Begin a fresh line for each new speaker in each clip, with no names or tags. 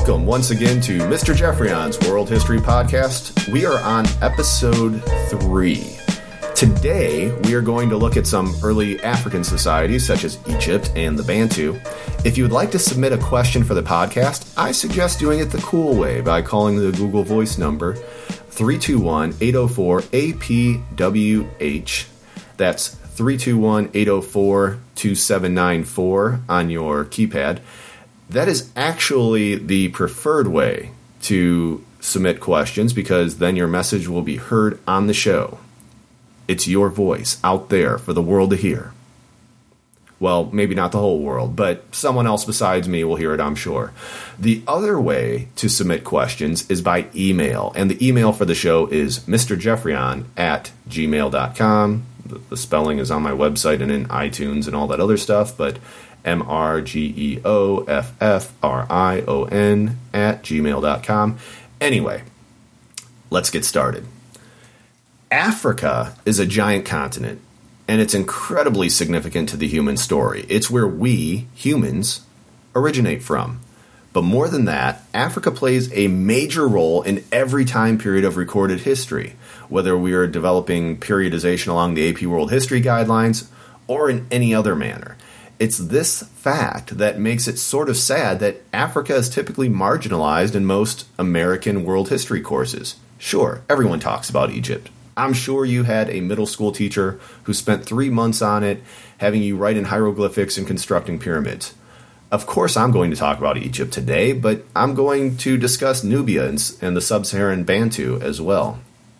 Welcome once again to Mr. Jeffreyon's World History Podcast. We are on episode 3. Today, we are going to look at some early African societies such as Egypt and the Bantu. If you would like to submit a question for the podcast, I suggest doing it the cool way by calling the Google Voice number 321-804-APWH. That's 321-804-2794 on your keypad. That is actually the preferred way to submit questions because then your message will be heard on the show. It's your voice out there for the world to hear. Well, maybe not the whole world, but someone else besides me will hear it, I'm sure. The other way to submit questions is by email, and the email for the show is mrjeffreyon@gmail.com. The spelling is on my website and in iTunes and all that other stuff, but mrgeoffrion@gmail.com. Anyway, let's get started. Africa is a giant continent, and it's incredibly significant to the human story. It's where we, humans, originate from. But more than that, Africa plays a major role in every time period of recorded history, whether we are developing periodization along the AP World History Guidelines or in any other manner. It's this fact that makes it sort of sad that Africa is typically marginalized in most American world history courses. Sure, everyone talks about Egypt. I'm sure you had a middle school teacher who spent 3 months on it, having you write in hieroglyphics and constructing pyramids. Of course, I'm going to talk about Egypt today, but I'm going to discuss Nubia and the sub-Saharan Bantu as well.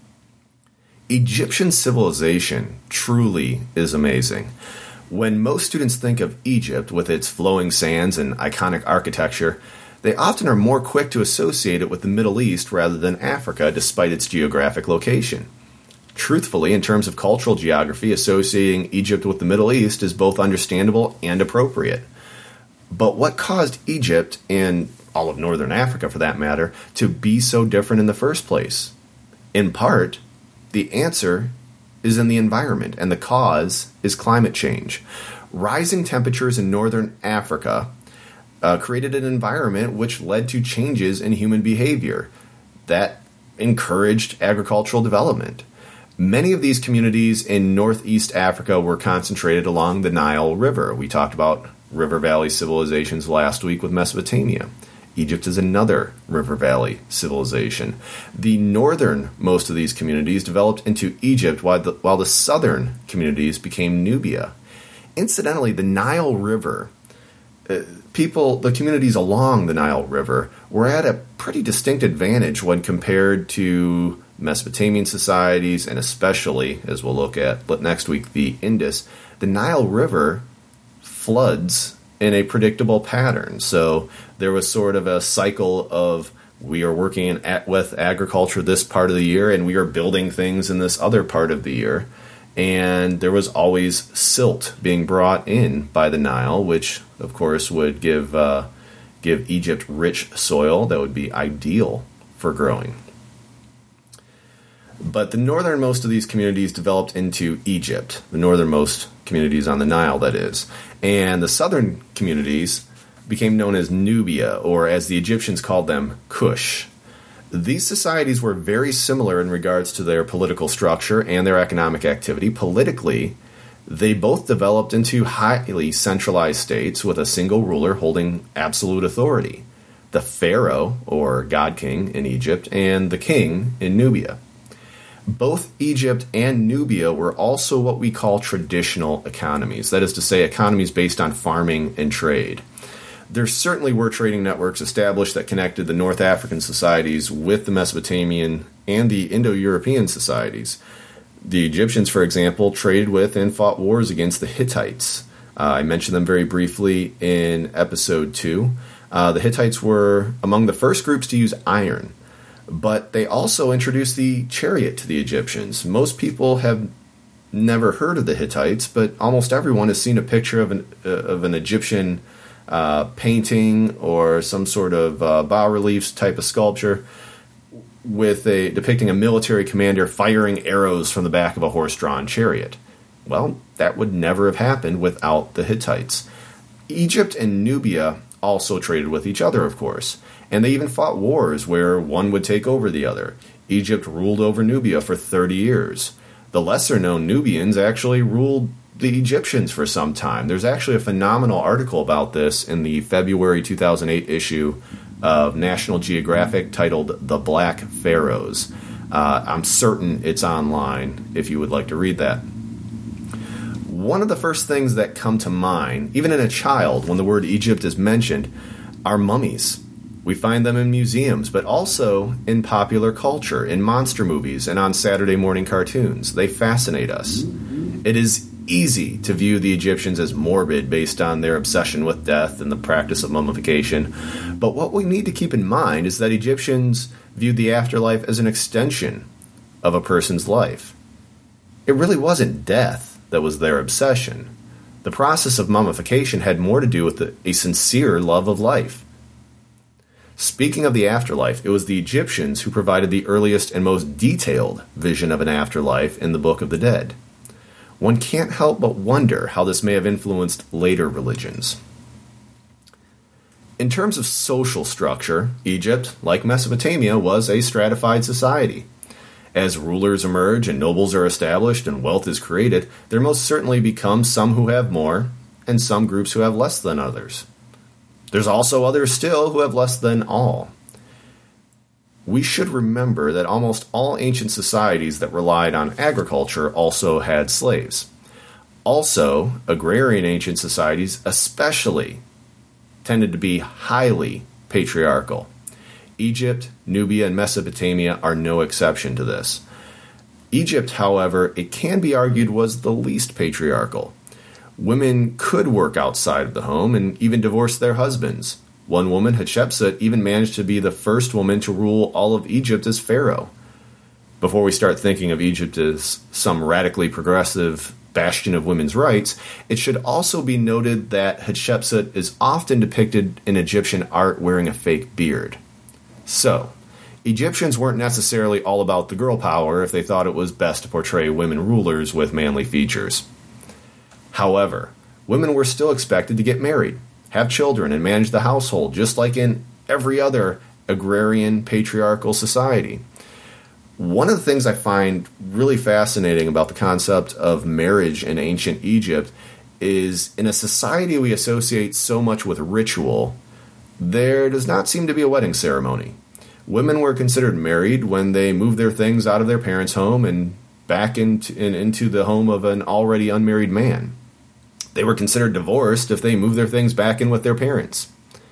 Egyptian civilization truly is amazing. When most students think of Egypt with its flowing sands and iconic architecture, they often are more quick to associate it with the Middle East rather than Africa, despite its geographic location. Truthfully, in terms of cultural geography, associating Egypt with the Middle East is both understandable and appropriate. But what caused Egypt, and all of northern Africa for that matter, to be so different in the first place? In part, the answer is in the environment, and the cause is climate change. Rising temperatures in northern Africa created an environment which led to changes in human behavior that encouraged agricultural development. Many of these communities in northeast Africa were concentrated along the Nile River. We talked about river valley civilizations last week with Mesopotamia. Egypt is another river valley civilization. The northernmost of these communities developed into Egypt, while the southern communities became Nubia. Incidentally, the Nile River, the communities along the Nile River were at a pretty distinct advantage when compared to Mesopotamian societies, and especially, as we'll look at next week, the Indus. The Nile River floods in a predictable pattern. So there was sort of a cycle of we are working with agriculture this part of the year and we are building things in this other part of the year. And there was always silt being brought in by the Nile, which of course would give Egypt rich soil that would be ideal for growing. But the northernmost of these communities developed into Egypt, the northernmost communities on the Nile, that is. And the southern communities became known as Nubia, or as the Egyptians called them, Kush. These societies were very similar in regards to their political structure and their economic activity. Politically, they both developed into highly centralized states with a single ruler holding absolute authority. The pharaoh, or god king in Egypt, and the king in Nubia. Both Egypt and Nubia were also what we call traditional economies, that is to say, economies based on farming and trade. There certainly were trading networks established that connected the North African societies with the Mesopotamian and the Indo-European societies. The Egyptians, for example, traded with and fought wars against the Hittites. I mentioned them very briefly in episode 2. The Hittites were among the first groups to use iron. But they also introduced the chariot to the Egyptians. Most people have never heard of the Hittites, but almost everyone has seen a picture of an Egyptian painting or some sort of bas-relief type of sculpture with depicting a military commander firing arrows from the back of a horse-drawn chariot. Well, that would never have happened without the Hittites. Egypt and Nubia also traded with each other, of course. And they even fought wars where one would take over the other. Egypt ruled over Nubia for 30 years. The lesser-known Nubians actually ruled the Egyptians for some time. There's actually a phenomenal article about this in the February 2008 issue of National Geographic titled The Black Pharaohs. I'm certain it's online if you would like to read that. One of the first things that come to mind, even in a child, when the word Egypt is mentioned, are mummies. We find them in museums, but also in popular culture, in monster movies, and on Saturday morning cartoons. They fascinate us. It is easy to view the Egyptians as morbid based on their obsession with death and the practice of mummification. But what we need to keep in mind is that Egyptians viewed the afterlife as an extension of a person's life. It really wasn't death that was their obsession. The process of mummification had more to do with a sincere love of life. Speaking of the afterlife, it was the Egyptians who provided the earliest and most detailed vision of an afterlife in the Book of the Dead. One can't help but wonder how this may have influenced later religions. In terms of social structure, Egypt, like Mesopotamia, was a stratified society. As rulers emerge and nobles are established and wealth is created, there most certainly become some who have more and some groups who have less than others. There's also others still who have less than all. We should remember that almost all ancient societies that relied on agriculture also had slaves. Also, agrarian ancient societies especially tended to be highly patriarchal. Egypt, Nubia, and Mesopotamia are no exception to this. Egypt, however, it can be argued was the least patriarchal. Women could work outside of the home and even divorce their husbands. One woman, Hatshepsut, even managed to be the first woman to rule all of Egypt as pharaoh. Before we start thinking of Egypt as some radically progressive bastion of women's rights, it should also be noted that Hatshepsut is often depicted in Egyptian art wearing a fake beard. So, Egyptians weren't necessarily all about the girl power if they thought it was best to portray women rulers with manly features. However, women were still expected to get married, have children, and manage the household, just like in every other agrarian patriarchal society. One of the things I find really fascinating about the concept of marriage in ancient Egypt is in a society we associate so much with ritual, there does not seem to be a wedding ceremony. Women were considered married when they moved their things out of their parents' home and back into the home of an already unmarried man. They were considered divorced if they moved their things back in with their parents.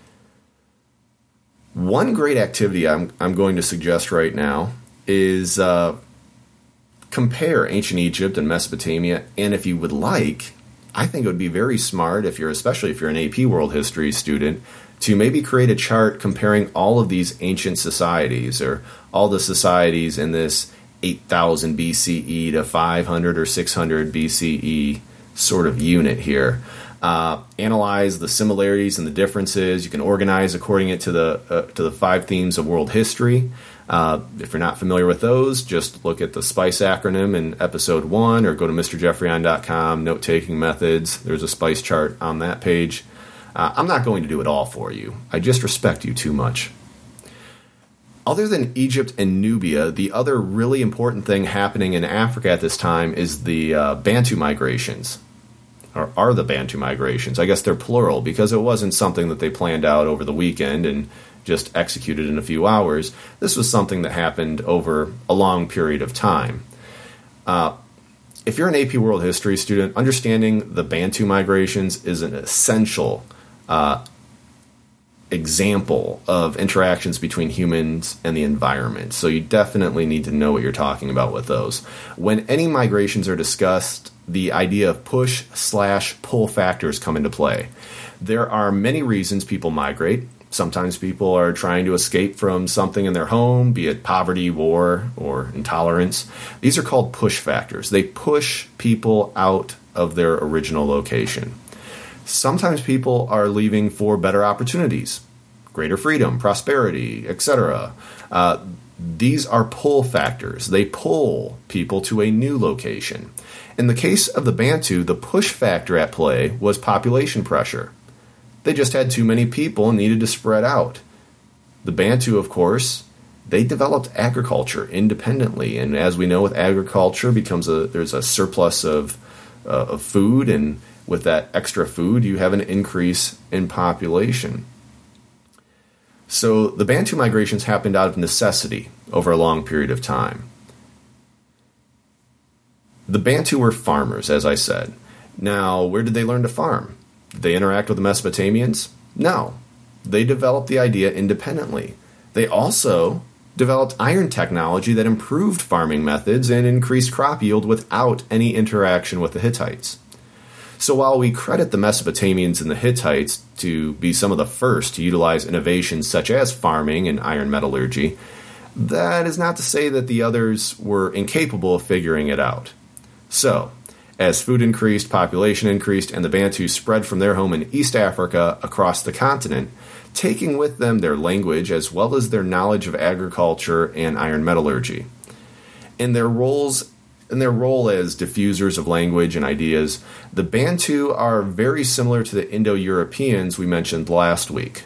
One great activity I'm going to suggest right now is compare ancient Egypt and Mesopotamia, and if you would like, I think it would be very smart, especially if you're an AP World History student, to maybe create a chart comparing all of these ancient societies, or all the societies in this 8,000 BCE to 500 or 600 BCE sort of unit here. Analyze the similarities and the differences. You can organize according to the 5 themes of world history. If you're not familiar with those, just look at the SPICE acronym in episode 1, or go to mrjeffreyon.com, note-taking methods. There's a SPICE chart on that page. I'm not going to do it all for you. I just respect you too much. Other than Egypt and Nubia, the other really important thing happening in Africa at this time is the Bantu migrations. Or are the Bantu migrations. I guess they're plural because it wasn't something that they planned out over the weekend and just executed in a few hours. This was something that happened over a long period of time. If you're an AP World History student, understanding the Bantu migrations is an essential example of interactions between humans and the environment. So you definitely need to know what you're talking about with those. When any migrations are discussed, the idea of push/pull factors come into play. There are many reasons people migrate. Sometimes people are trying to escape from something in their home, be it poverty, war, or intolerance. These are called push factors. They push people out of their original location. Sometimes people are leaving for better opportunities, greater freedom, prosperity, etc. These are pull factors. They pull people to a new location. In the case of the Bantu, the push factor at play was population pressure. They just had too many people and needed to spread out. The Bantu, of course, they developed agriculture independently, and as we know, with agriculture there's a surplus of food, and with that extra food, you have an increase in population. So the Bantu migrations happened out of necessity over a long period of time. The Bantu were farmers, as I said. Now, where did they learn to farm? Did they interact with the Mesopotamians? No. They developed the idea independently. They also developed iron technology that improved farming methods and increased crop yield without any interaction with the Hittites. So while we credit the Mesopotamians and the Hittites to be some of the first to utilize innovations such as farming and iron metallurgy, that is not to say that the others were incapable of figuring it out. So, as food increased, population increased, and the Bantu spread from their home in East Africa across the continent, taking with them their language as well as their knowledge of agriculture and iron metallurgy. In their role as diffusers of language and ideas, the Bantu are very similar to the Indo-Europeans we mentioned last week.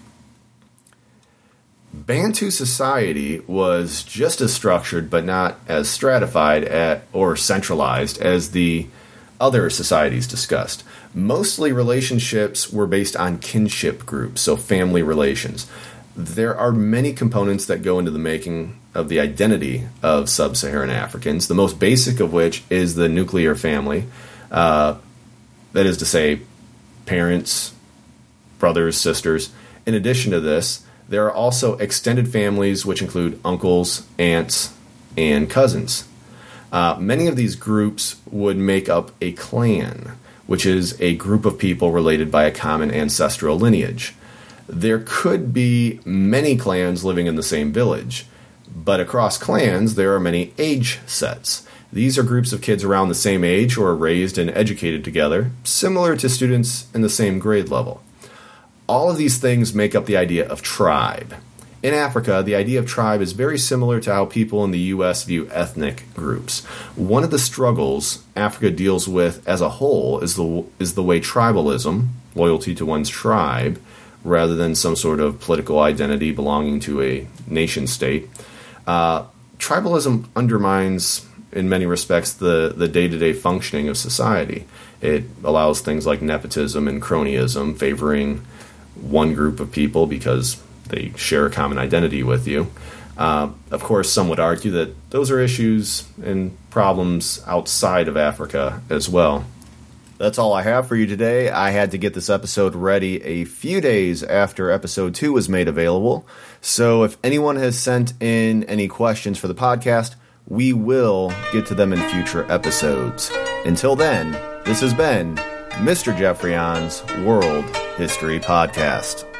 Bantu society was just as structured but not as stratified or centralized as the other societies discussed. Mostly relationships were based on kinship groups, so family relations. There are many components that go into the making of the identity of sub-Saharan Africans, the most basic of which is the nuclear family. That is to say, parents, brothers, sisters. In addition to this, there are also extended families which include uncles, aunts, and cousins. Many of these groups would make up a clan, which is a group of people related by a common ancestral lineage. There could be many clans living in the same village, but across clans there are many age sets. These are groups of kids around the same age who are raised and educated together, similar to students in the same grade level. All of these things make up the idea of tribe. In Africa, the idea of tribe is very similar to how people in the U.S. view ethnic groups. One of the struggles Africa deals with as a whole is the way tribalism, loyalty to one's tribe, rather than some sort of political identity belonging to a nation state. Tribalism undermines, in many respects, the day-to-day functioning of society. It allows things like nepotism and cronyism, favoring one group of people because they share a common identity with you. Of course, some would argue that those are issues and problems outside of Africa as well. That's all I have for you today. I had to get this episode ready a few days after episode 2 was made available. So if anyone has sent in any questions for the podcast, we will get to them in future episodes. Until then, this has been Mr. Jeffrey On's World History Podcast.